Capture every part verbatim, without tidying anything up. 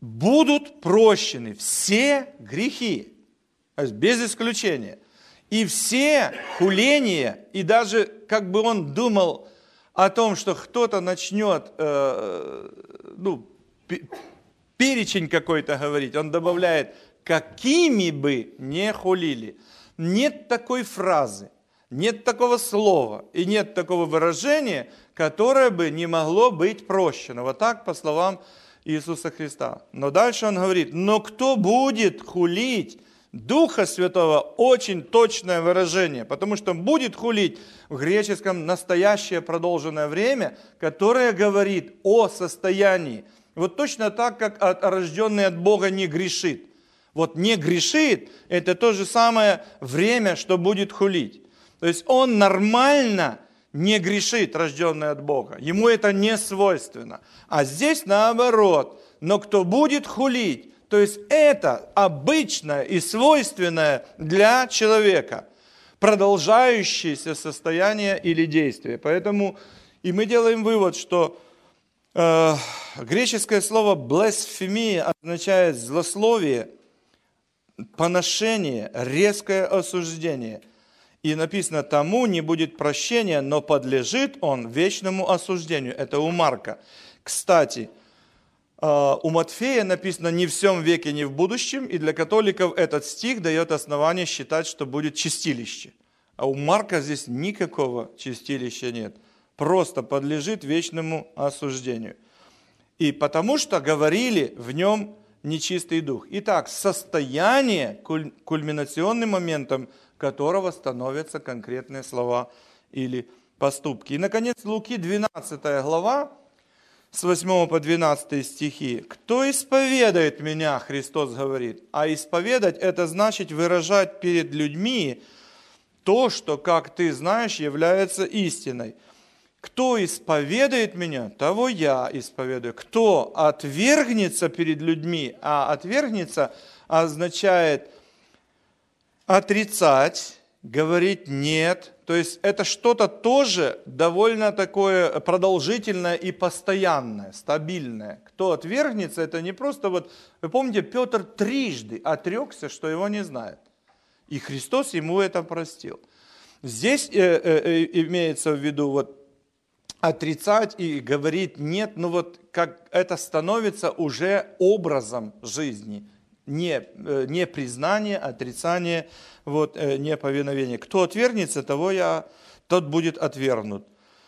будут прощены все грехи, то есть без исключения. И все хуления, и даже как бы он думал о том, что кто-то начнет э, ну, перечень какой-то говорить, он добавляет, какими бы не хулили. Нет такой фразы, нет такого слова и нет такого выражения, которое бы не могло быть прощено. Вот так, по словам Иисуса Христа. Но дальше он говорит, но кто будет хулить Духа Святого, очень точное выражение, потому что будет хулить в греческом настоящее продолженное время, которое говорит о состоянии. Вот точно так, как рожденный от Бога не грешит. Вот не грешит, это то же самое время, что будет хулить. То есть он нормально не грешит, рожденный от Бога. Ему это не свойственно. А здесь наоборот. Но кто будет хулить, то есть это обычное и свойственное для человека, продолжающееся состояние или действие. Поэтому и мы делаем вывод, что э, греческое слово «блесфемия» означает злословие, поношение, резкое осуждение. И написано, тому не будет прощения, но подлежит он вечному осуждению. Это у Марка. Кстати, у Матфея написано «не в всем веке, не в будущем», и для католиков этот стих дает основание считать, что будет чистилище. А у Марка здесь никакого чистилища нет. Просто подлежит вечному осуждению. И потому что говорили в нем нечистый дух. Итак, состояние, кульминационным моментом которого становятся конкретные слова или поступки. И, наконец, Луки двенадцатая глава, с восьмого по двенадцатый стихи. «Кто исповедает меня?» — Христос говорит. А исповедать — это значит выражать перед людьми то, что, как ты знаешь, является истиной. «Кто исповедает меня, того я исповедую». Кто отвергнется перед людьми, а отвергнется означает отрицать, говорить «нет». То есть это что-то тоже довольно такое продолжительное и постоянное, стабильное. Кто отвергнется, это не просто вот... Вы помните, Петр трижды отрекся, что его не знает. И Христос ему это простил. Здесь э, э, имеется в виду вот отрицать и говорить «нет», ну вот как это становится уже образом жизни. Не, не признание, отрицание, вот, неповиновение. Кто отвергнется, того я, тот будет отвергнут.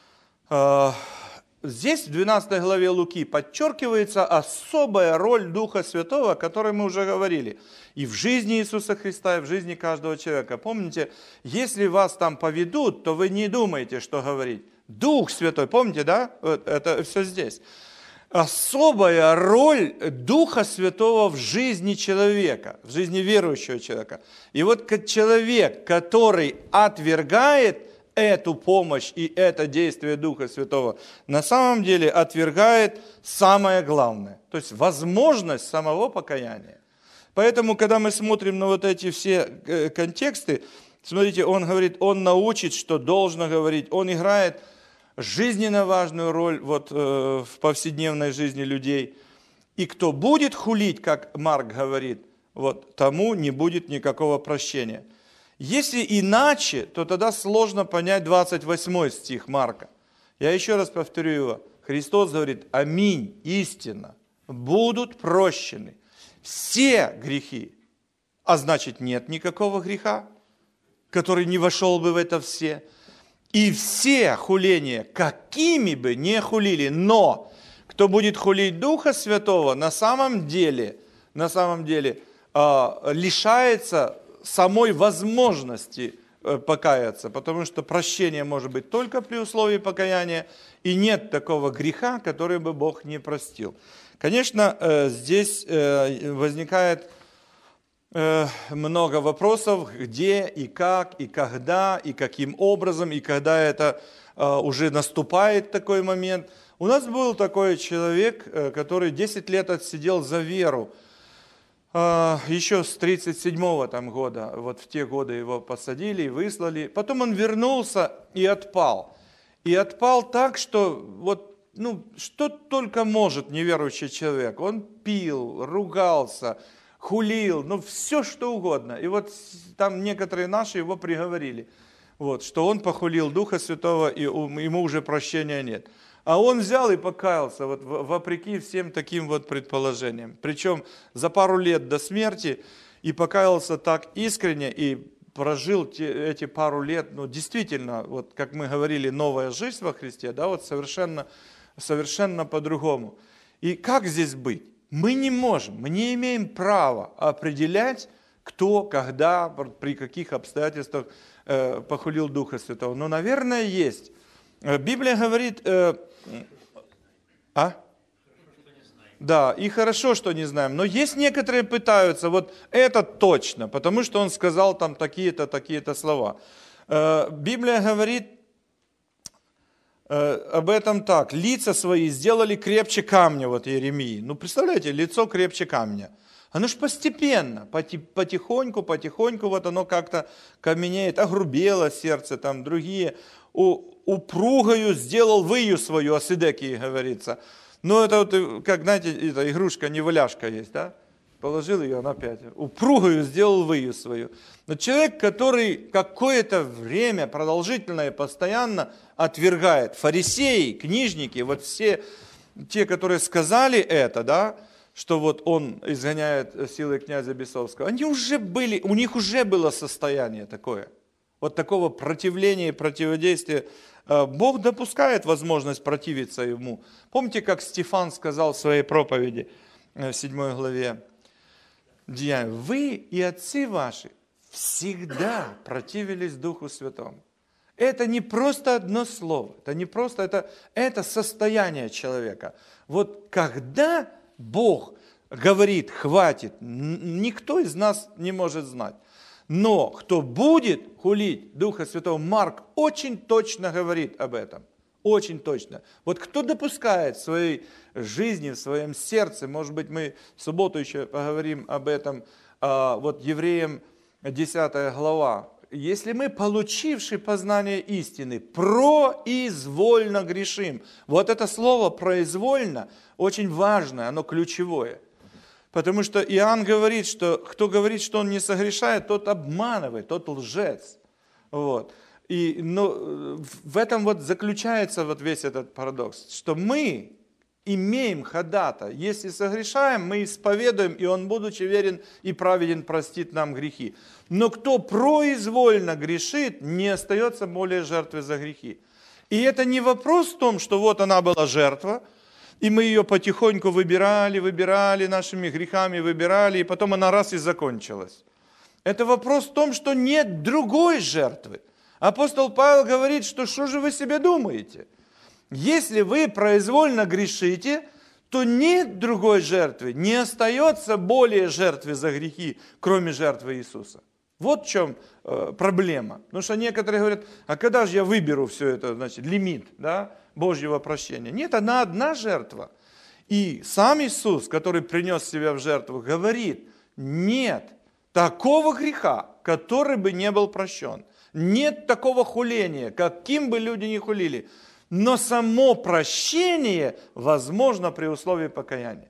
Здесь в двенадцатой главе Луки подчеркивается особая роль Духа Святого, о которой мы уже говорили. И в жизни Иисуса Христа, и в жизни каждого человека. Помните, если вас там поведут, то вы не думаете, что говорить. Дух Святой, помните, да? Вот это все здесь. Особая роль Духа Святого в жизни человека, в жизни верующего человека. И вот как человек, который отвергает эту помощь и это действие Духа Святого, на самом деле отвергает самое главное, то есть возможность самого покаяния. Поэтому, когда мы смотрим на вот эти все контексты, смотрите, он говорит, он научит, что должно говорить, он играет жизненно важную роль вот, э, в повседневной жизни людей. И кто будет хулить, как Марк говорит, вот, тому не будет никакого прощения. Если иначе, то тогда сложно понять двадцать восьмой стих Марка. Я еще раз повторю его. Христос говорит, аминь, истина, будут прощены все грехи. А значит, нет никакого греха, который не вошел бы в это все. И все хуления, какими бы ни хулили, но кто будет хулить Духа Святого, на самом деле, на самом деле э, лишается самой возможности э, покаяться, потому что прощение может быть только при условии покаяния, и нет такого греха, который бы Бог не простил. Конечно, э, здесь э, возникает много вопросов, где и как, и когда, и каким образом, и когда это уже наступает такой момент. У нас был такой человек, который десять лет отсидел за веру, еще с тридцать седьмого там года, вот в те годы его посадили и выслали. Потом он вернулся и отпал. И отпал так, что вот ну, что только может неверующий человек. Он пил, ругался, хулил, ну, все что угодно. И вот там некоторые наши его приговорили, вот, что он похулил Духа Святого, и ему уже прощения нет. А он взял и покаялся, вот, вопреки всем таким вот предположениям. Причем за пару лет до смерти и покаялся так искренне, и прожил те, эти пару лет, ну, действительно, вот как мы говорили, новая жизнь во Христе, да, вот совершенно, совершенно по-другому. И как здесь быть? Мы не можем, мы не имеем права определять, кто, когда, при каких обстоятельствах э, похулил Духа Святого. Но, наверное, есть. Библия говорит... Э, а? Да, и хорошо, что не знаем. Но есть некоторые пытаются, вот это точно, потому что он сказал там такие-то, такие-то слова. Э, Библия говорит э, об этом так. Лица свои сделали крепче камня, вот Иеремии. Ну, представляете, лицо крепче камня. Оно ж постепенно, потихоньку, потихоньку, вот оно как-то каменеет, огрубело сердце, там другие. Упругою сделал выю свою, о Сидекии говорится. Ну, это вот, как, знаете, эта игрушка-неваляшка есть, да? Положил ее, она опять. Упругою сделал выю свою. Но человек, который какое-то время, продолжительное, постоянно отвергает. Фарисеи, книжники, вот все те, которые сказали это, да, что вот он изгоняет силой князя Бесовского, они уже были, у них уже было состояние такое. Вот такого противления и противодействия. Бог допускает возможность противиться ему. Помните, как Стефан сказал в своей проповеди, в седьмой главе Деяний: вы и отцы ваши всегда противились Духу Святому. Это не просто одно слово, это не просто, это, это состояние человека. Вот когда Бог говорит, хватит, никто из нас не может знать. Но кто будет хулить Духа Святого, Марк очень точно говорит об этом. Очень точно. Вот кто допускает в своей жизни, в своем сердце, может быть, мы в субботу еще поговорим об этом, вот Евреям десятая глава. Если мы, получивши познание истины, произвольно грешим. Вот это слово «произвольно» очень важное, оно ключевое. Потому что Иоанн говорит, что кто говорит, что он не согрешает, тот обманывает, тот лжец. Вот. И ну, в этом вот заключается вот весь этот парадокс, что мы имеем ходата. Если согрешаем, мы исповедуем, и он, будучи верен и праведен, простит нам грехи. Но кто произвольно грешит, не остается более жертвой за грехи. И это не вопрос в том, что вот она была жертва, и мы ее потихоньку выбирали, выбирали нашими грехами, выбирали, и потом она раз и закончилась. Это вопрос в том, что нет другой жертвы. Апостол Павел говорит, что что же вы себе думаете? Если вы произвольно грешите, то нет другой жертвы, не остается более жертвы за грехи, кроме жертвы Иисуса. Вот в чем э, проблема. Потому что некоторые говорят, а когда же я выберу все это, значит, лимит, да, Божьего прощения? Нет, она одна жертва. И сам Иисус, который принес себя в жертву, говорит, нет такого греха, который бы не был прощен. Нет такого хуления, каким бы люди ни хулили. Но само прощение возможно при условии покаяния.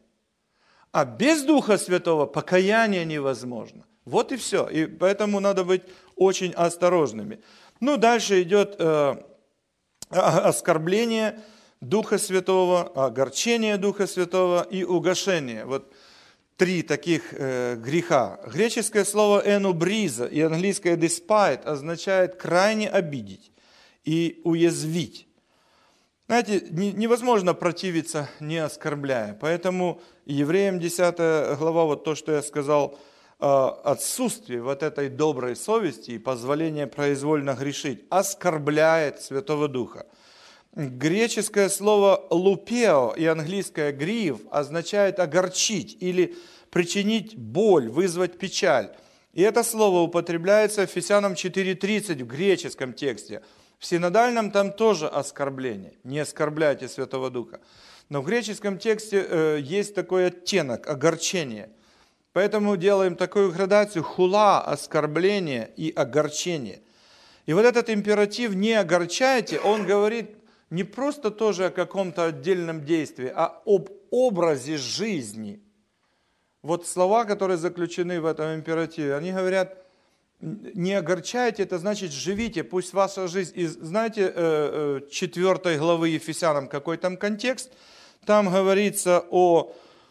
А без Духа Святого покаяние невозможно. Вот и все. И поэтому надо быть очень осторожными. Ну, дальше идет э, оскорбление Духа Святого, огорчение Духа Святого и угошение. Вот три таких э, греха. Греческое слово «энубриза» и английское «despite» означает «крайне обидеть» и «уязвить». Знаете, невозможно противиться, не оскорбляя. Поэтому Евреям десятая глава, вот то, что я сказал, отсутствие вот этой доброй совести и позволение произвольно грешить оскорбляет Святого Духа. Греческое слово «лупео» и английское «grieve» означает огорчить или причинить боль, вызвать печаль. И это слово употребляется в Ефесянам четыре тридцать в греческом тексте. В синодальном там тоже оскорбление. Не оскорбляйте Святого Духа. Но в греческом тексте э, есть такой оттенок огорчения. Поэтому делаем такую градацию: хула, оскорбление и огорчение. И вот этот императив «не огорчайте», он говорит, не просто тоже о каком-то отдельном действии, а об образе жизни. Вот слова, которые заключены в этом императиве, они говорят, не огорчайте, это значит живите, пусть ваша жизнь. И знаете, четвертой главы Ефесянам, какой там контекст? Там говорится о,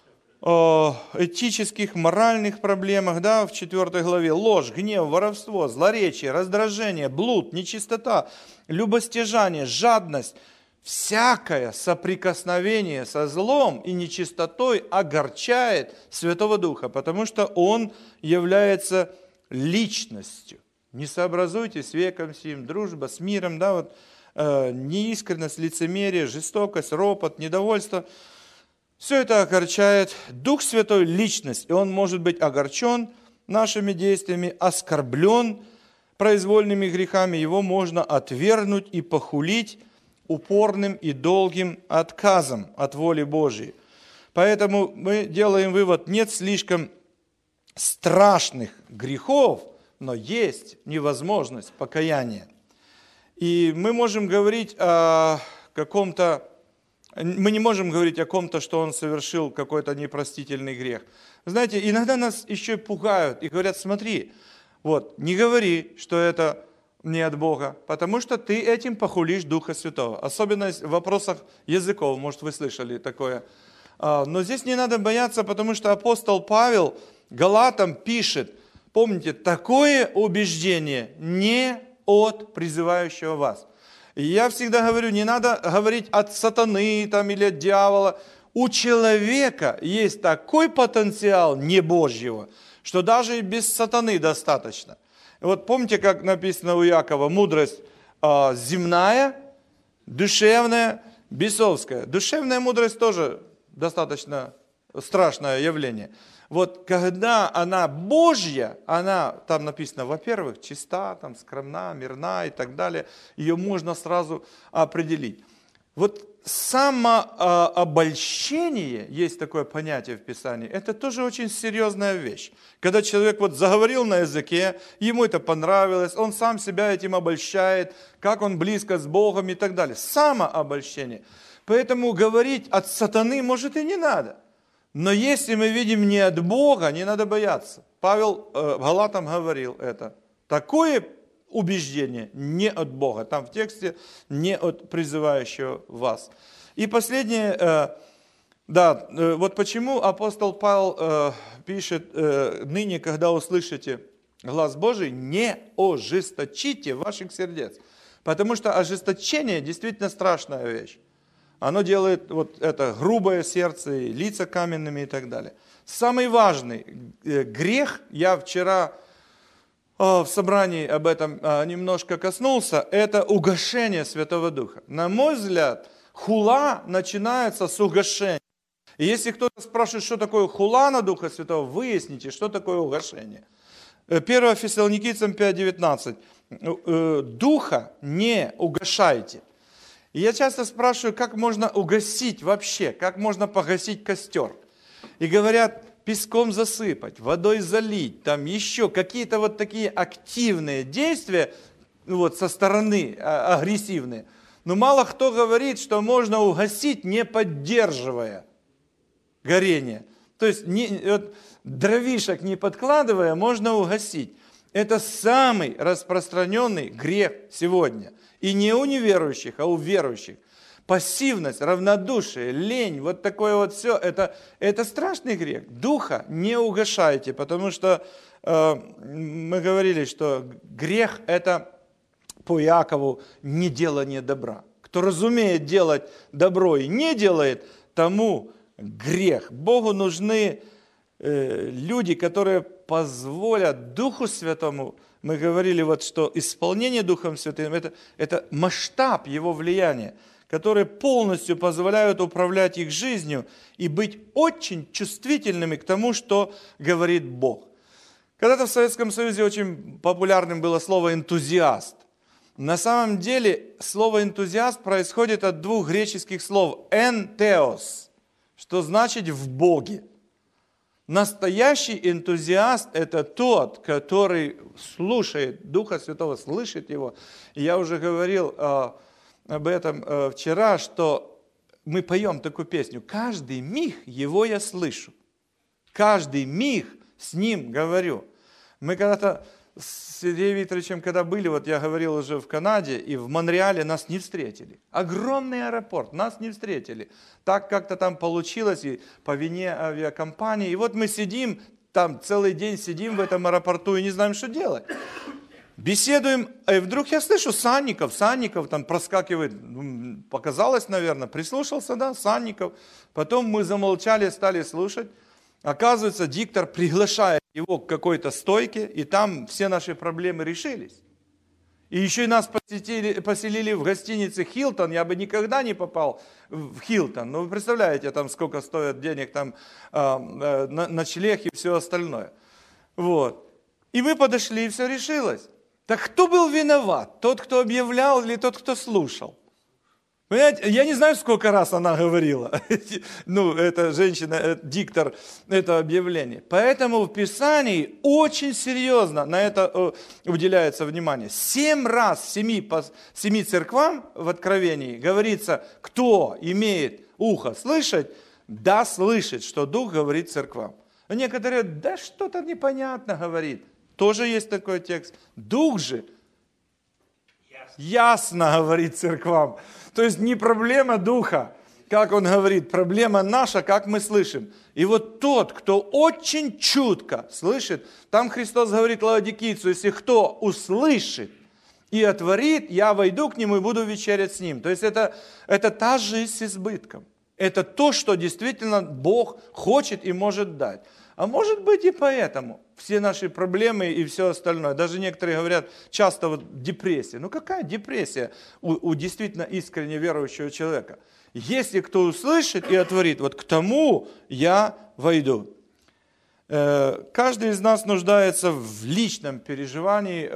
о этических, моральных проблемах, да, в четвертой главе. Ложь, гнев, воровство, злоречие, раздражение, блуд, нечистота, любостяжание, жадность. Всякое соприкосновение со злом и нечистотой огорчает Святого Духа, потому что Он является личностью. Не сообразуйтесь с веком сим, дружба с миром, да, вот, э, неискренность, лицемерие, жестокость, ропот, недовольство. Все это огорчает. Дух Святой – личность, и Он может быть огорчен нашими действиями, оскорблен произвольными грехами, Его можно отвергнуть и похулить упорным и долгим отказом от воли Божьей. Поэтому мы делаем вывод, нет слишком страшных грехов, но есть невозможность покаяния. И мы можем говорить о каком-то, мы не можем говорить о ком-то, что он совершил какой-то непростительный грех. Знаете, иногда нас еще пугают и говорят, смотри, вот, не говори, что это не от Бога, потому что ты этим похулишь Духа Святого. Особенно в вопросах языков, может, вы слышали такое. Но здесь не надо бояться, потому что апостол Павел Галатам пишет, помните, такое убеждение не от призывающего вас. И я всегда говорю, не надо говорить от сатаны там, или от дьявола. У человека есть такой потенциал небожьего, что даже и без сатаны достаточно. Вот помните, как написано у Якова, мудрость э, земная, душевная, бесовская. Душевная мудрость тоже достаточно страшное явление. Вот когда она Божья, она, там написано, во-первых, чиста, там, скромна, мирна и так далее, ее можно сразу определить. Вот самообольщение, есть такое понятие в Писании, это тоже очень серьезная вещь. Когда человек вот заговорил на языке, ему это понравилось, он сам себя этим обольщает, как он близко с Богом и так далее. Самообольщение. Поэтому говорить от сатаны, может, и не надо. Но если мы видим не от Бога, не надо бояться. Павел э, Галатам говорил это. Такое убеждение не от Бога. Там в тексте не от призывающего вас. И последнее, э, да, э, вот почему апостол Павел э, пишет, э, ныне, когда услышите глас Божий, не ожесточите ваших сердец. Потому что ожесточение действительно страшная вещь. Оно делает вот это грубое сердце, и лица каменными и так далее. Самый важный грех, я вчера в собрании об этом немножко коснулся, это угошение Святого Духа. На мой взгляд, хула начинается с угошения. И если кто-то спрашивает, что такое хула на Духа Святого, выясните, что такое угошение. первое Фессалоникийцам пять девятнадцать. Духа не угошайте. И я часто спрашиваю, как можно угасить вообще, как можно погасить костер. И говорят, песком засыпать, водой залить, там еще какие-то вот такие активные действия вот, со стороны агрессивные. Но мало кто говорит, что можно угасить, не поддерживая горение. То есть не, вот, дровишек не подкладывая, можно угасить. Это самый распространенный грех сегодня. И не у неверующих, а у верующих. Пассивность, равнодушие, лень, вот такое вот все, это, это страшный грех. Духа не угашайте, потому что э, мы говорили, что грех это по Иакову неделание добра. Кто разумеет делать добро и не делает, тому грех. Богу нужны э, люди, которые позволят Духу Святому. Мы говорили, вот, что исполнение Духом Святым это, – это масштаб Его влияния, которые полностью позволяют управлять их жизнью и быть очень чувствительными к тому, что говорит Бог. Когда-то в Советском Союзе очень популярным было слово «энтузиаст». На самом деле слово «энтузиаст» происходит от двух греческих слов «эн теос», что значит «в Боге». Настоящий энтузиаст – это тот, который слушает Духа Святого, слышит Его. И я уже говорил, об этом э, вчера, что мы поем такую песню. Каждый миг его я слышу. Каждый миг с ним говорю. Мы когда-то с Сергеем Викторовичем, когда были, вот я говорил уже в Канаде, и в Монреале нас не встретили. Огромный аэропорт, нас не встретили. Так как-то там получилось, и по вине авиакомпании. И вот мы сидим, там целый день сидим в этом аэропорту и не знаем, что делать. Беседуем, и вдруг я слышу Санников, Санников там проскакивает, показалось, наверное, прислушался, да, Санников. Потом мы замолчали, стали слушать. Оказывается, диктор приглашает его к какой-то стойке, и там все наши проблемы решились. И еще и нас посетили, поселили в гостинице «Хилтон». Я бы никогда не попал в «Хилтон». Ну, вы представляете, там сколько стоит денег, там э, э, ночлег и все остальное. Вот. И мы подошли, и все решилось. Так кто был виноват? Тот, кто объявлял, или тот, кто слушал? Понимаете, я не знаю, сколько раз она говорила, ну, эта женщина, этот диктор, это объявление. Поэтому в Писании очень серьезно на это уделяется внимание. Семь раз в семи, по семи церквам в Откровении говорится, кто имеет ухо слышать, да слышит, что Дух говорит церквам. А некоторые, да что-то непонятно говорит. Тоже есть такой текст. Дух же ясно говорит церквам. То есть не проблема Духа, как он говорит, проблема наша, как мы слышим. И вот тот, кто очень чутко слышит, там Христос говорит лаодикийцу, если кто услышит и отворит, я войду к нему и буду вечерять с ним. То есть это, это та жизнь с избытком. Это то, что действительно Бог хочет и может дать. А может быть и поэтому все наши проблемы и все остальное. Даже некоторые говорят часто вот депрессия. Ну какая депрессия у, у действительно искренне верующего человека? Если кто услышит и отворит, вот к тому я войду. Каждый из нас нуждается в личном переживании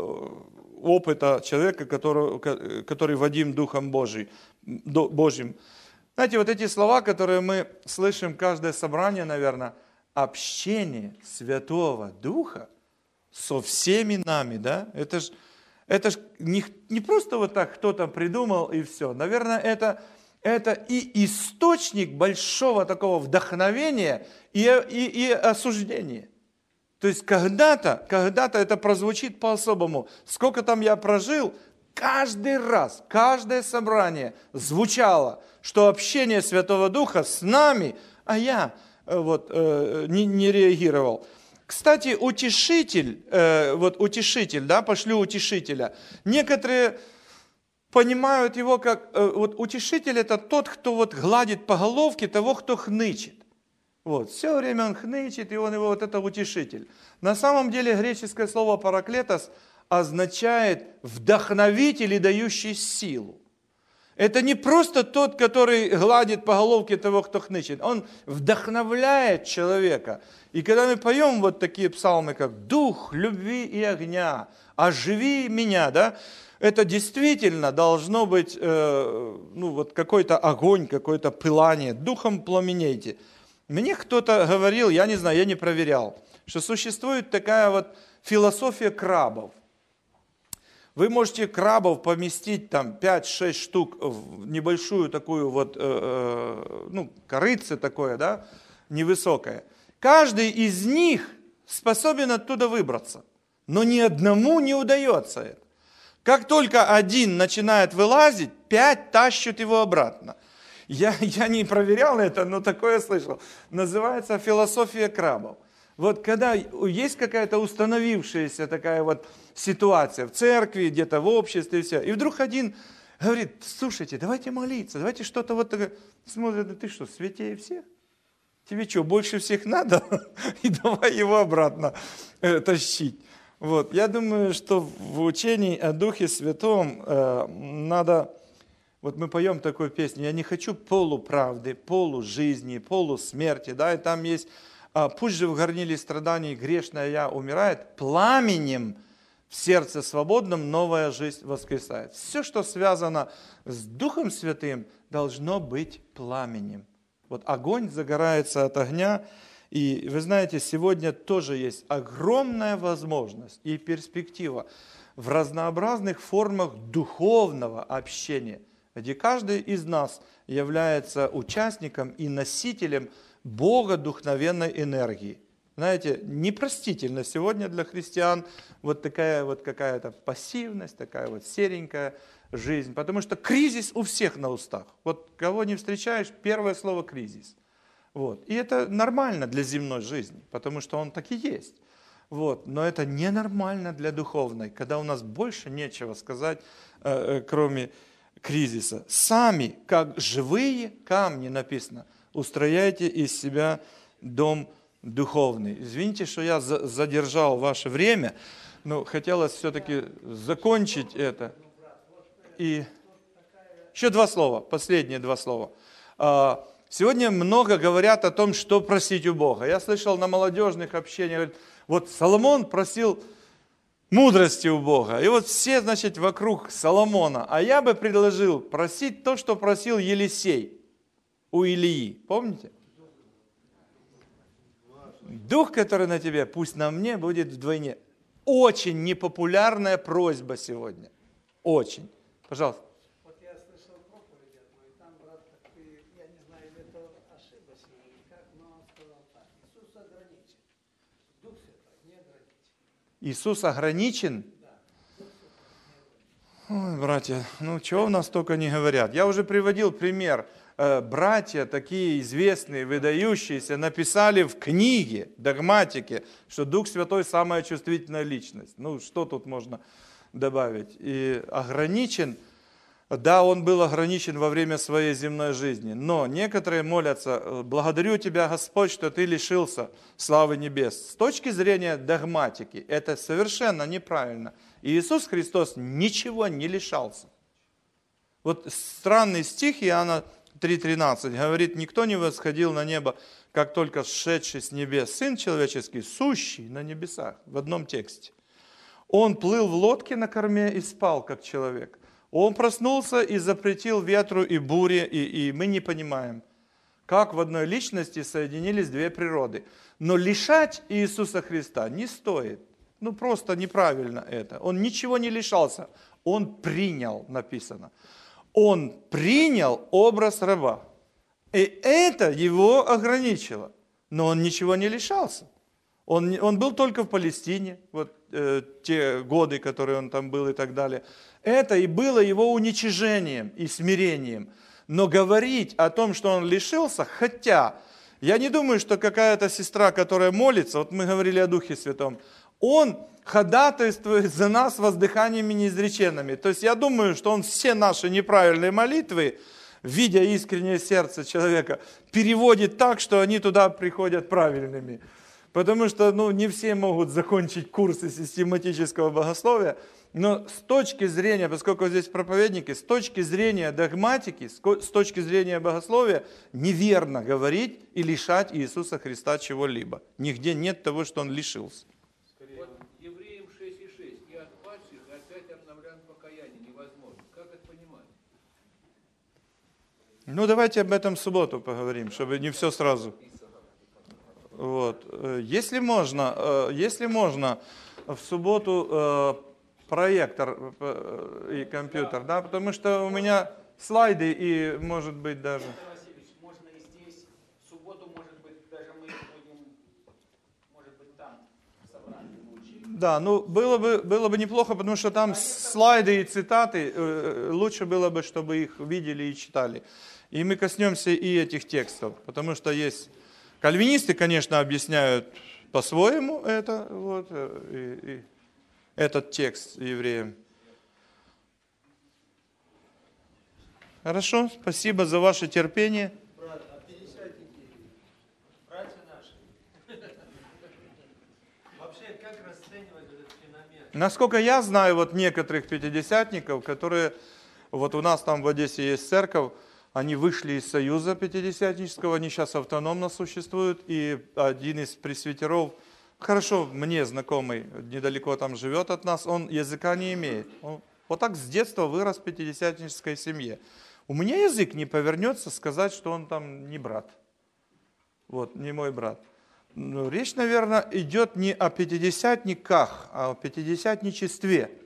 опыта человека, который, который водим Духом Божиим. Божьим. Знаете, вот эти слова, которые мы слышим каждое собрание, наверное, общение Святого Духа со всеми нами, да, это ж, это ж не, не просто вот так кто-то придумал и все. Наверное, это, это и источник большого такого вдохновения и, и, и осуждения. То есть когда-то, когда-то это прозвучит по-особому. Сколько там я прожил, каждый раз, каждое собрание звучало, что общение Святого Духа с нами, а я вот, э, не, не реагировал. Кстати, утешитель, э, вот утешитель, да, пошлю утешителя. Некоторые понимают его как, э, вот утешитель это тот, кто вот гладит по головке того, кто хнычет. Вот, все время он хнычет, и он его вот это утешитель. На самом деле греческое слово параклетос означает вдохновитель и дающий силу. Это не просто тот, который гладит по головке того, кто хнычет. Он вдохновляет человека. И когда мы поем вот такие псалмы, как «Дух любви и огня, оживи меня», да, это действительно должно быть э, ну, вот какой-то огонь, какое-то пылание. Духом пламенейте. Мне кто-то говорил, я не знаю, я не проверял, что существует такая вот философия крабов. Вы можете крабов поместить там пять-шесть штук в небольшую такую вот, э, ну, корыце такое, да, невысокое. Каждый из них способен оттуда выбраться, но ни одному не удается это. Как только один начинает вылазить, пять тащат его обратно. Я, я не проверял это, но такое слышал. Называется философия крабов. Вот когда есть какая-то установившаяся такая вот ситуация в церкви, где-то в обществе, и все, и вдруг один говорит, слушайте, давайте молиться, давайте что-то вот такое. Смотрят, да ты что, святее всех? Тебе что, больше всех надо? И давай его обратно э, тащить. Вот. Я думаю, что в учении о Духе Святом э, надо... Вот мы поем такую песню, я не хочу полуправды, полужизни, полусмерти, да, и там есть... Пусть же в горниле страданий грешная я умирает, пламенем в сердце свободном новая жизнь воскресает. Все, что связано с Духом Святым, должно быть пламенем. Вот огонь загорается от огня, и вы знаете, сегодня тоже есть огромная возможность и перспектива в разнообразных формах духовного общения, где каждый из нас является участником и носителем богодухновенной энергии. Знаете, непростительно сегодня для христиан вот такая вот какая-то пассивность, такая вот серенькая жизнь, потому что кризис у всех на устах. Вот кого не встречаешь, первое слово кризис. Вот. И это нормально для земной жизни, потому что он так и есть. Вот. Но это ненормально для духовной, когда у нас больше нечего сказать, э, э, кроме кризиса. Сами, как живые камни, написано, устрояйте из себя дом духовный. Извините, что я за, задержал ваше время, но хотелось все-таки закончить это. И еще два слова, последние два слова. Сегодня много говорят о том, что просить у Бога. Я слышал на молодежных общениях, говорят, вот Соломон просил мудрости у Бога. И вот все, значит, вокруг Соломона. А я бы предложил просить то, что просил Елисей у Илии. Помните? Дух, который на тебе, пусть на мне будет вдвойне. Очень непопулярная просьба сегодня. Очень. Пожалуйста. Вот я слышал проповедь одну, и там брат такой, я не знаю, это ошибся или как, но он сказал так. Иисус ограничен. Дух Святой не ограничен. Иисус ограничен? Ой, братья, ну чего у нас только не говорят. Я уже приводил пример. Братья, такие известные, выдающиеся, написали в книге, догматике, что Дух Святой самая чувствительная личность. Ну, что тут можно добавить? И ограничен, да, он был ограничен во время своей земной жизни, но некоторые молятся, благодарю Тебя, Господь, что Ты лишился славы небес. С точки зрения догматики, это совершенно неправильно. И Иисус Христос ничего не лишался. Вот странный стих Иоанна три тринадцать говорит, никто не восходил на небо, как только сшедший с небес Сын Человеческий, сущий на небесах, в одном тексте. Он плыл в лодке на корме и спал, как человек. Он проснулся и запретил ветру и буре, и, и мы не понимаем, как в одной личности соединились две природы. Но лишать Иисуса Христа не стоит. Ну, просто неправильно это. Он ничего не лишался. Он принял, написано. Он принял образ раба. И это его ограничило. Но он ничего не лишался. Он, он был только в Палестине, вот э, те годы, которые он там был и так далее. Это и было его уничижением и смирением. Но говорить о том, что он лишился, хотя я не думаю, что какая-то сестра, которая молится, вот мы говорили о Духе Святом, он ходатайствует за нас воздыханиями неизреченными. То есть я думаю, что он все наши неправильные молитвы, видя искреннее сердце человека, переводит так, что они туда приходят правильными. Потому что ну, не все могут закончить курсы систематического богословия, но с точки зрения, поскольку здесь проповедники, с точки зрения догматики, с точки зрения богословия, неверно говорить и лишать Иисуса Христа чего-либо. Нигде нет того, что Он лишился. Вот Евреям шесть и шесть. И от падших опять обновлян покаяние невозможно. Как это понимать? Ну, давайте об этом в субботу поговорим, чтобы не все сразу. Вот. Если можно, если можно, в субботу проектор и компьютер, да, потому что у меня слайды и, может быть, даже... Васильевич, можно и здесь, в субботу, может быть, даже мы будем, может быть, там собрать лучше. Да, ну, было бы, было бы неплохо, потому что там слайды и цитаты, лучше было бы, чтобы их видели и читали. И мы коснемся и этих текстов, потому что есть... Кальвинисты, конечно, объясняют по-своему это, вот, и, и этот текст евреям. Хорошо, спасибо за ваше терпение. Брат, а пятидесятники, братья наши, вообще как расценивать этот феномен? Насколько я знаю, вот некоторых пятидесятников, которые, вот у нас там в Одессе есть церковь, они вышли из союза пятидесятнического, они сейчас автономно существуют, и один из пресвитеров, хорошо мне знакомый, недалеко там живет от нас, он языка не имеет. Он вот так с детства вырос в пятидесятнической семье. У меня язык не повернется сказать, что он там не брат. Вот, не мой брат. Но речь, наверное, идет не о пятидесятниках, а о пятидесятничестве.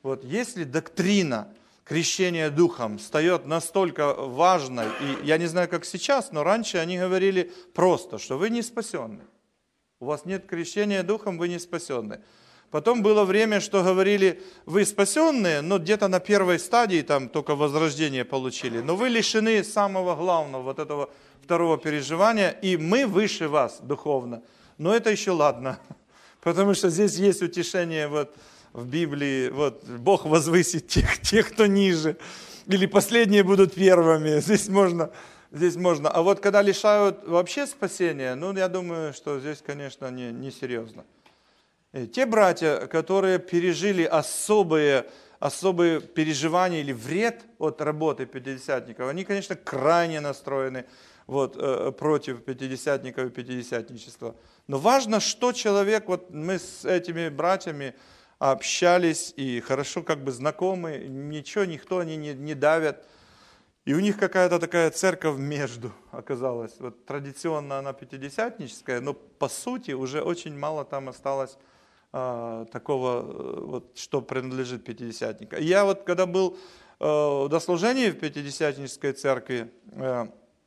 Вот если доктрина крещения Духом встает настолько важной, и я не знаю, как сейчас, но раньше они говорили просто, что вы не спасенны. У вас нет крещения Духом, вы не спасенны. Потом было время, что говорили, вы спасенные, но где-то на первой стадии там только возрождение получили. Но вы лишены самого главного, вот этого второго переживания, и мы выше вас духовно. Но это еще ладно, потому что здесь есть утешение вот в Библии, вот Бог возвысит тех, тех, кто ниже, или последние будут первыми. Здесь можно, здесь можно. А вот когда лишают вообще спасения, ну я думаю, что здесь, конечно, не, не серьезно. Те братья, которые пережили особые, особые переживания или вред от работы пятидесятников, они, конечно, крайне настроены вот, против пятидесятников и пятидесятничества. Но важно, что человек, вот мы с этими братьями общались и хорошо как бы знакомы, ничего, никто они не, не давят. И у них какая-то такая церковь между оказалась. Вот традиционно она пятидесятническая, но по сути уже очень мало там осталось такого, вот, что принадлежит пятидесятникам. Я вот, когда был э, в дослужении в пятидесятнической церкви, э,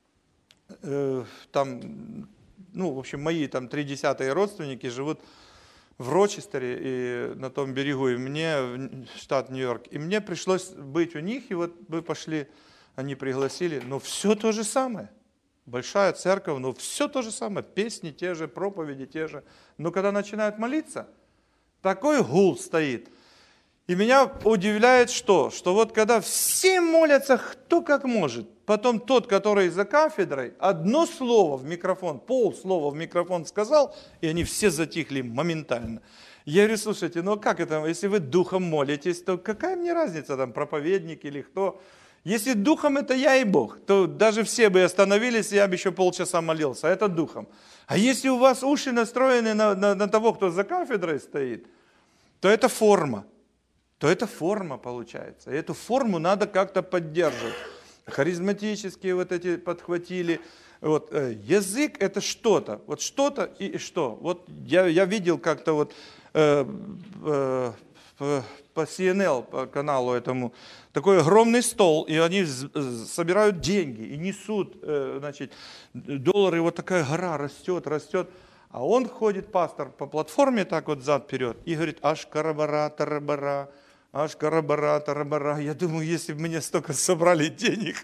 э, там, ну, в общем, мои там три десятые родственники живут в Рочестере и на том берегу, и мне, штат Нью-Йорк, и мне пришлось быть у них, и вот мы пошли, они пригласили, но все то же самое. Большая церковь, но все то же самое, песни те же, проповеди те же. Но когда начинают молиться, такой гул стоит. И меня удивляет что? Что вот когда все молятся, кто как может, потом тот, который за кафедрой, одно слово в микрофон, полслова в микрофон сказал, и они все затихли моментально. Я говорю, слушайте, ну как это, если вы духом молитесь, то какая мне разница, там, проповедник или кто? Если духом это я и Бог, то даже все бы остановились, я бы еще полчаса молился, а это духом. А если у вас уши настроены на, на, на того, кто за кафедрой стоит, то это форма. То это форма получается. И эту форму надо как-то поддерживать. Харизматические вот эти подхватили. Вот, э, язык это что-то. Вот что-то и что. Вот я, я видел как-то вот э, э, по, по си эн эл, по каналу этому, такой огромный стол, и они собирают деньги и несут, э, значит, доллары, вот такая гора растет, растет. А он ходит, пастор, по платформе так вот зад-вперед и говорит, аж карабара, тарабара, аж карабара, тарабара. Я думаю, если бы мне столько собрали денег,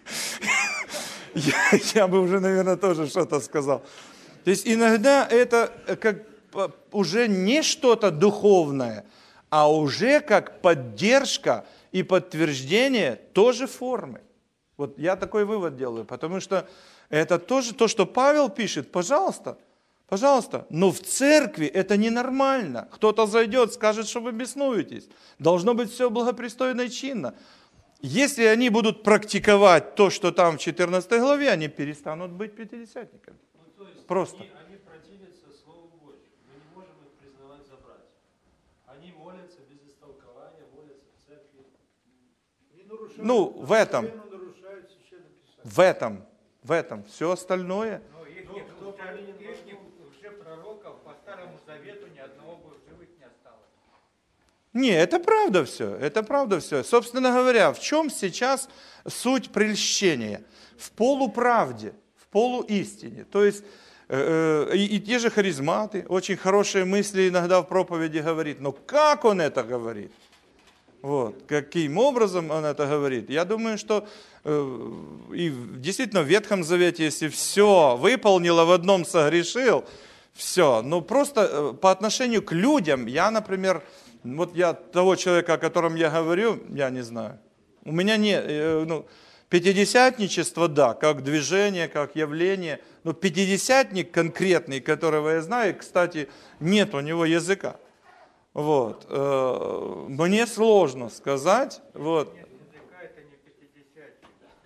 я, я бы уже, наверное, тоже что-то сказал. То есть иногда это как уже не что-то духовное, а уже как поддержка и подтверждение тоже формы. Вот я такой вывод делаю, потому что это тоже то, что Павел пишет, пожалуйста, Пожалуйста, но в церкви это ненормально. Кто-то зайдет, скажет, что вы беснуетесь. Должно быть все благопристойно и чинно. Если они будут практиковать то, что там в четырнадцатой главе, они перестанут быть пятидесятниками. Ну, то есть Просто. Они, они противятся Слову Божьему. Мы не можем их признавать за братьев. Они молятся без истолкования, молятся в церкви. Не нарушают, Ну, в этом. нарушают Священное Писание. В этом. В этом. Все остальное. Но их, Ну, их, кто повинен в их пророков по Старому Завету ни одного бы в живых не осталось. Не, это правда все, это правда все. Собственно говоря, в чем сейчас суть прельщения? В полуправде, в полуистине. То есть э, э, и, и те же харизматы, очень хорошие мысли иногда в проповеди говорит, но как он это говорит? Вот, каким образом он это говорит? Я думаю, что э, и действительно в Ветхом Завете, если все выполнило, в одном согрешил, все. Но просто по отношению к людям, я, например, вот я того человека, о котором я говорю, я не знаю. У меня нет, ну, пятидесятничество, да, как движение, как явление, но пятидесятник конкретный, которого я знаю, кстати, нет у него языка. Вот. Мне сложно сказать. Вот. Нет языка, это не пятидесятник.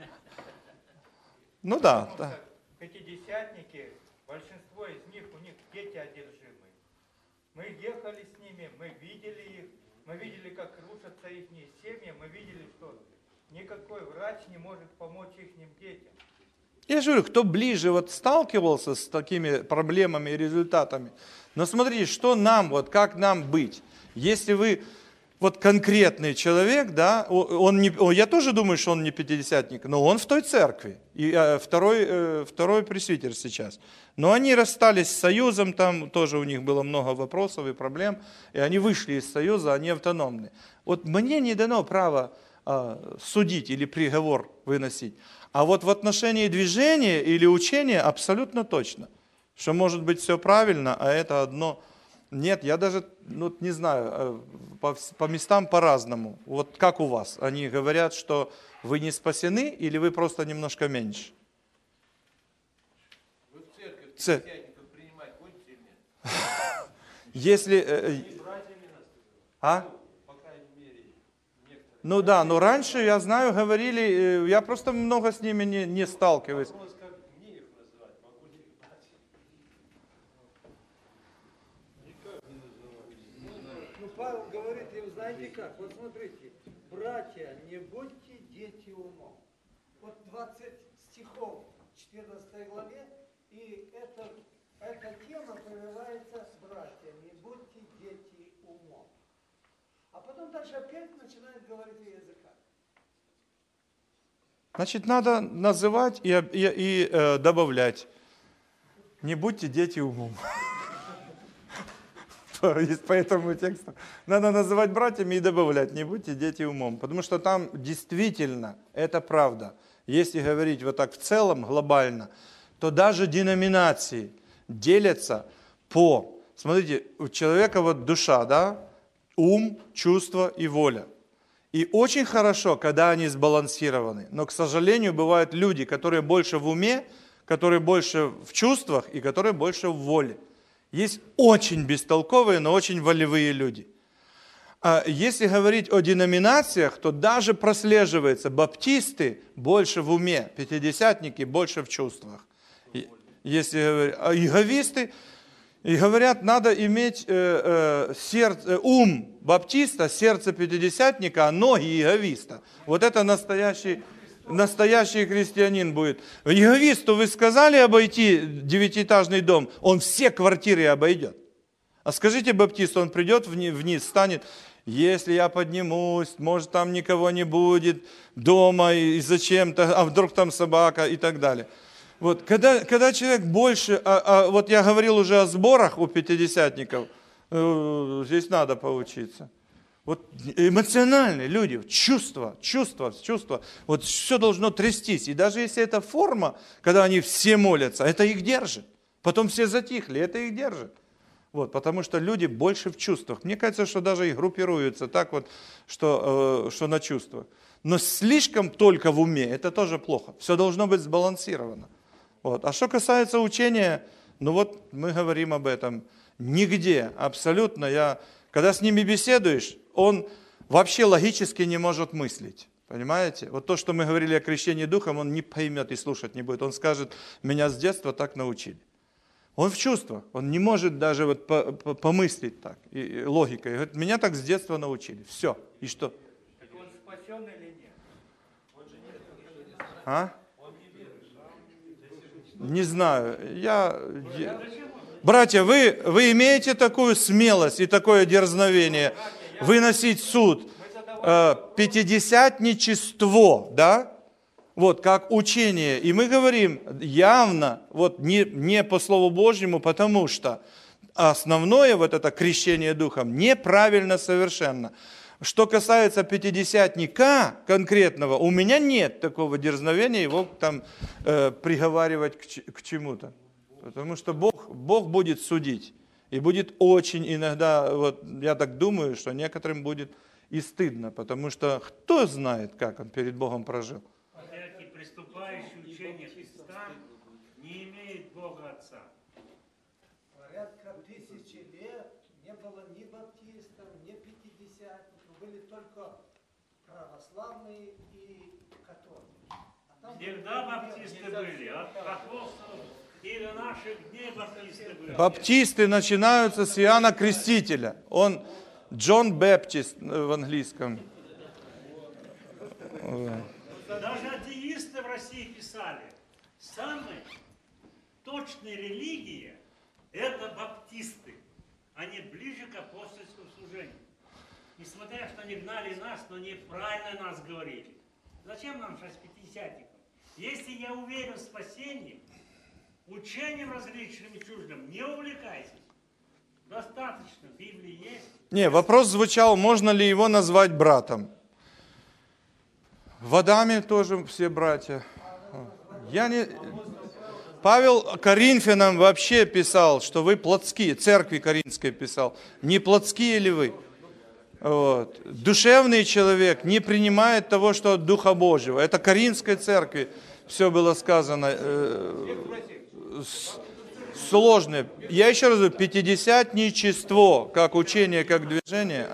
Ну да. Потому да. что пятидесятники, большинство из них, у них дети одержимые. Мы ехали с ними, мы видели их, мы видели, как рушатся их семьи, мы видели, что никакой врач не может помочь их детям. Я же говорю, кто ближе вот сталкивался с такими проблемами и результатами, но смотрите, что нам, вот как нам быть, если вы вот конкретный человек, да, он не, я тоже думаю, что он не пятидесятник, но он в той церкви, и второй, второй пресвитер сейчас. Но они расстались с союзом, там тоже у них было много вопросов и проблем, и они вышли из союза, они автономны. Вот мне не дано право а, судить или приговор выносить, а вот в отношении движения или учения абсолютно точно, что может быть все правильно, а это одно... Нет, я даже, ну, не знаю, по, по местам по-разному. Вот как у вас? Они говорят, что вы не спасены или вы просто немножко меньше? Вы в церковь Ц... пятидесятников принимать будете или нет? Если... Они братьями нас называют. А? Ну, по крайней мере, некоторые. Ну да, но раньше, я знаю, говорили, я просто много с ними не, не сталкиваюсь. Вопрос, как мне их называть, могу ли их братьями? Ну, Павел говорит им, знаете как, вот смотрите, братья, не будьте дети умом. Вот двадцать стихов в четырнадцатой главе, и это, эта тема прерывается с братья, не будьте дети умом. А потом дальше опять начинает говорить о языках. Значит, надо называть и, и, и э, добавлять. Не будьте дети умом. По этому тексту. Надо называть братьями и добавлять. Не будьте дети умом. Потому что там действительно, это правда. Если говорить вот так в целом, глобально, то даже деноминации делятся по... Смотрите, у человека вот душа, да? Ум, чувство и воля. И очень хорошо, когда они сбалансированы. Но, к сожалению, бывают люди, которые больше в уме, которые больше в чувствах и которые больше в воле. Есть очень бестолковые, но очень волевые люди. А если говорить о деноминациях, то даже прослеживается, баптисты больше в уме, пятидесятники больше в чувствах. Если говорить, а иеговисты, и говорят, надо иметь э, э, сердце, ум баптиста, сердце пятидесятника, а ноги иеговиста. Вот это настоящий, настоящий христианин будет. Иеговисту вы сказали обойти девятиэтажный дом, он все квартиры обойдет. А скажите баптисту, он придет вниз, вниз, станет, если я поднимусь, может там никого не будет дома, и зачем-то, а вдруг там собака и так далее. Вот, когда, когда человек больше, а, а, вот я говорил уже о сборах у пятидесятников, э, здесь надо поучиться. Вот эмоциональные люди, чувства, чувства, чувства, вот все должно трястись. И даже если это форма, когда они все молятся, это их держит. Потом все затихли, это их держит. Вот, потому что люди больше в чувствах. Мне кажется, что даже и группируются так вот, что, э, что на чувствах. Но слишком только в уме, это тоже плохо. Все должно быть сбалансировано. Вот. А что касается учения, ну вот мы говорим об этом. Нигде, абсолютно. Я, когда с ними беседуешь, он вообще логически не может мыслить. Понимаете? Вот то, что мы говорили о крещении Духом, он не поймет и слушать не будет. Он скажет, меня с детства так научили. Он в чувствах, он не может даже вот помыслить так, и, и логикой. Говорит, меня так с детства научили. Все. И что? Так он спасен или нет? А? Не знаю. Я... Братья, вы, вы имеете такую смелость и такое дерзновение выносить суд, э, пятидесятничество, да? Вот, как учение. И мы говорим явно, вот не, не по Слову Божьему, потому что основное вот это крещение Духом неправильно совершенно. Что касается пятидесятника конкретного, у меня нет такого дерзновения его там э, приговаривать к, к чему-то. Потому что Бог, Бог будет судить. И будет очень иногда, вот я так думаю, что некоторым будет и стыдно, потому что кто знает, как он перед Богом прожил. Всякий приступающий учение Христа не имеет Бога Отца. Порядка тысячи лет не было ни баптистов, ни пятидесятников, были только православные и католики. А там Всегда баптисты были, от апостолов и до наших дней баптисты были. Баптисты начинаются с Иоанна Крестителя. Он Джон Бэптист в английском. Даже атеисты в России писали, самые точные религии – это баптисты. Они ближе к апостольскому служению. Несмотря, что не гнали нас, но неправильно нас говорили. Зачем нам сейчас пятидесятников? Если я уверен в спасении, учением различным и чуждым не увлекайтесь. Достаточно, в Библии есть. Не, вопрос звучал, можно ли его назвать братом. В Адаме тоже все братья. Я не... Павел Коринфянам вообще писал, что вы плотские, церкви Коринфской писал. Не плотские ли вы? Вот. Душевный человек не принимает того, что от Духа Божьего. Это Коринфской церкви все было сказано. Э, сложное. Я еще раз говорю, пятидесятничество, как учение, как движение.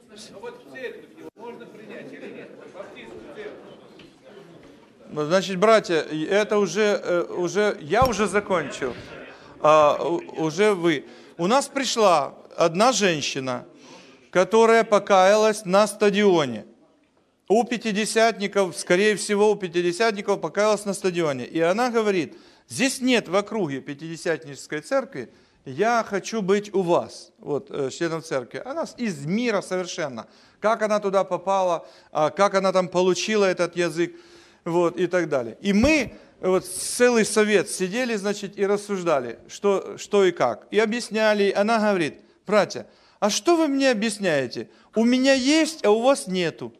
Значит, братья, это уже, уже я уже закончил. А, уже вы. У нас пришла одна женщина, которая покаялась на стадионе. У пятидесятников, скорее всего, у пятидесятников покаялась на стадионе. И она говорит, здесь нет в округе пятидесятнической церкви, я хочу быть у вас, вот, членом церкви. Она из мира совершенно. Как она туда попала, как она там получила этот язык, вот, и так далее. И мы, вот, целый совет сидели, значит, и рассуждали, что, что и как. И объясняли, она говорит, братья, а что вы мне объясняете? У меня есть, а у вас нету.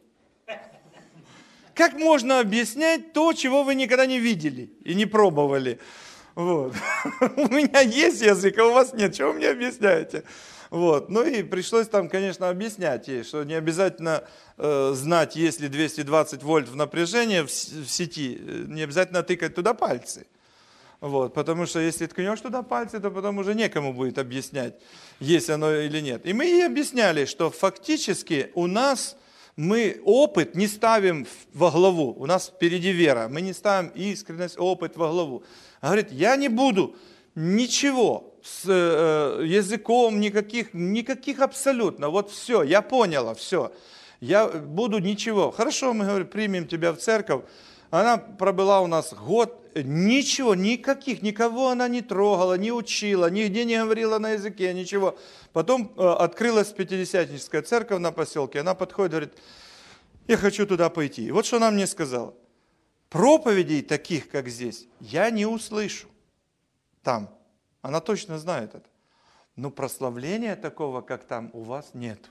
Как можно объяснять то, чего вы никогда не видели и не пробовали? Вот. У меня есть язык, а у вас нет. Чего вы мне объясняете? Вот. Ну и пришлось там, конечно, объяснять ей, что не обязательно э, знать, есть ли двести двадцать вольт в напряжении в, в сети, не обязательно тыкать туда пальцы. Вот. Потому что если ткнешь туда пальцы, то потом уже некому будет объяснять, есть оно или нет. И мы ей объясняли, что фактически у нас мы опыт не ставим во главу, у нас впереди вера, мы не ставим искренность, опыт во главу. Говорит, я не буду ничего с э, языком, никаких, никаких абсолютно, вот все, я поняла, все, я буду ничего. Хорошо, мы говорим, примем тебя в церковь. Она пробыла у нас год, ничего, никаких, никого она не трогала, не учила, нигде не говорила на языке, ничего. Потом э, открылась пятидесятническая церковь на поселке, она подходит, говорит, я хочу туда пойти. И вот что она мне сказала. Проповедей таких, как здесь, я не услышу там. Она точно знает это. Но прославления такого, как там, у вас нет.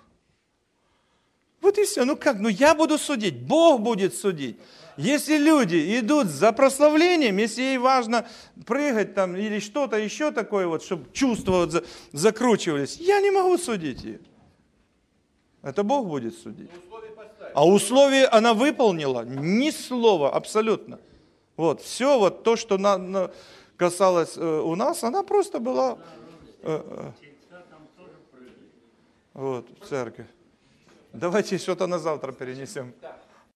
Вот и все. Ну как? Ну я буду судить, Бог будет судить. Если люди идут за прославлением, если ей важно прыгать там или что-то еще такое, вот, чтобы чувства вот закручивались, я не могу судить ее. Это Бог будет судить. А условия она выполнила, ни слова абсолютно. Вот, все вот то, что на, на, касалось э, у нас, она просто была э, э, вот, в церкви. Давайте что-то на завтра перенесем.